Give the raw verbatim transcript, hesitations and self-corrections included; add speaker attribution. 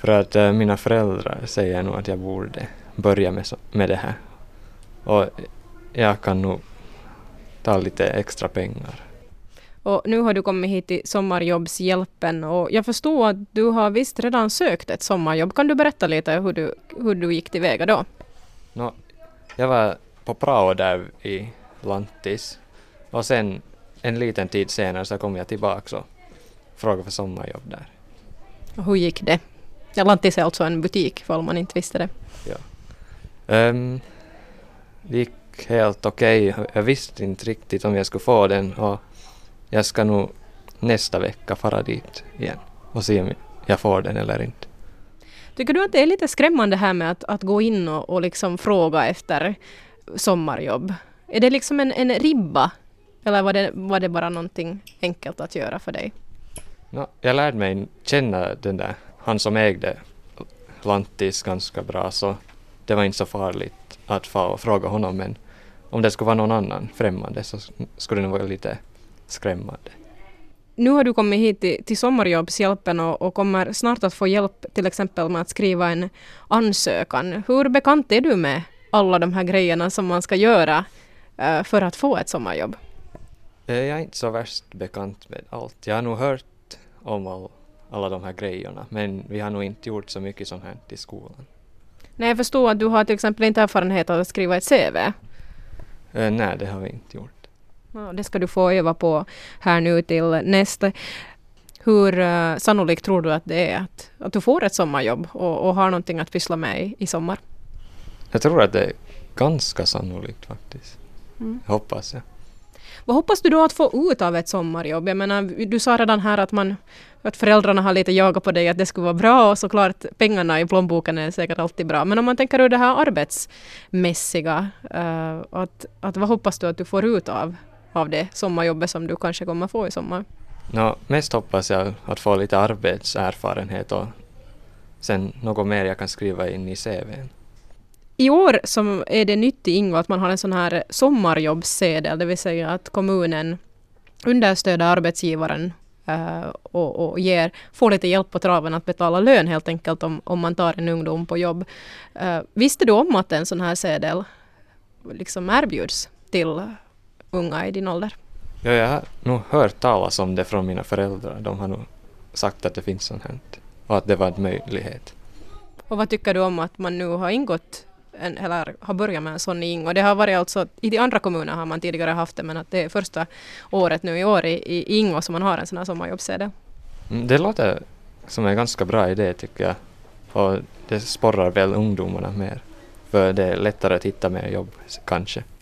Speaker 1: För att äh, mina föräldrar säger nog att jag borde börja med, så, med det här. Och jag kan nog ta lite extra pengar.
Speaker 2: Och nu har du kommit hit till Sommarjobbshjälpen och jag förstår att du har visst redan sökt ett sommarjobb. Kan du berätta lite hur du, hur du gick tillväga då?
Speaker 1: No, jag var på prao där i Lantis och sen en liten tid senare så kom jag tillbaka och frågade för sommarjobb där.
Speaker 2: Och hur gick det? Ja, Lantis är alltså en butik för om man inte visste det.
Speaker 1: Ja. Um, det gick helt okej. Okay. Jag visste inte riktigt om jag skulle få den och jag ska nog nästa vecka fara dit igen och se om jag får den eller inte.
Speaker 2: Tycker du att det är lite skrämmande här med att, att gå in och, och liksom fråga efter sommarjobb? Är det liksom en, en ribba eller var det, var det bara någonting enkelt att göra för dig?
Speaker 1: No, jag lärde mig känna den där, han som ägde Lantis ganska bra så det var inte så farligt att få fråga honom, men om det skulle vara någon annan främmande så skulle det vara lite skrämmande.
Speaker 2: Nu har du kommit hit till, till Sommarjobbshjälpen och, och kommer snart att få hjälp till exempel med att skriva en ansökan. Hur bekant är du med alla de här grejerna som man ska göra uh, för att få ett sommarjobb?
Speaker 1: Jag är inte så värst bekant med allt. Jag har nog hört om all, alla de här grejerna, men vi har nog inte gjort så mycket sånt här i skolan.
Speaker 2: Nej, jag förstår att du har till exempel inte erfarenhet av att skriva ett C V.
Speaker 1: Uh, nej, det har vi inte gjort.
Speaker 2: Ja, det ska du få öva på här nu till nästa. Hur uh, sannolikt tror du att det är att, att du får ett sommarjobb och, och har någonting att pyssla med i, i sommar?
Speaker 1: Jag tror att det är ganska sannolikt faktiskt. Mm. Jag hoppas jag.
Speaker 2: Vad hoppas du då att få ut av ett sommarjobb? Jag menar, du sa redan här att, man, att föräldrarna har lite jagat på dig att det skulle vara bra och såklart pengarna i plånboken är säkert alltid bra. Men om man tänker ur det här arbetsmässiga, uh, att, att vad hoppas du att du får ut av, av det sommarjobbet som du kanske kommer få i sommar?
Speaker 1: No, mest hoppas jag att få lite arbetserfarenhet och sen något mer jag kan skriva in i C V:n.
Speaker 2: I år som är det nytt i Ingo att man har en sån här sommarjobbssedel, det vill säga att kommunen understöder arbetsgivaren uh, och, och ger, får lite hjälp på traven att betala lön helt enkelt om, om man tar en ungdom på jobb. Uh, visste du om att en sån här sedel liksom erbjuds till unga i din ålder?
Speaker 1: Ja, jag har nog hört talas om det från mina föräldrar. De har nog sagt att det finns sånt här och att det var en möjlighet.
Speaker 2: Och vad tycker du om att man nu har ingått en, eller har börjat med en sån i Ingo? Det har varit alltså, i de andra kommuner har man tidigare haft det, men att det är första året nu i år i, i Ingo som man har en sån här sommarjobbssedel.
Speaker 1: Mm, det låter som en ganska bra idé tycker jag. Och det sporrar väl ungdomarna mer. För det är lättare att hitta mer jobb kanske.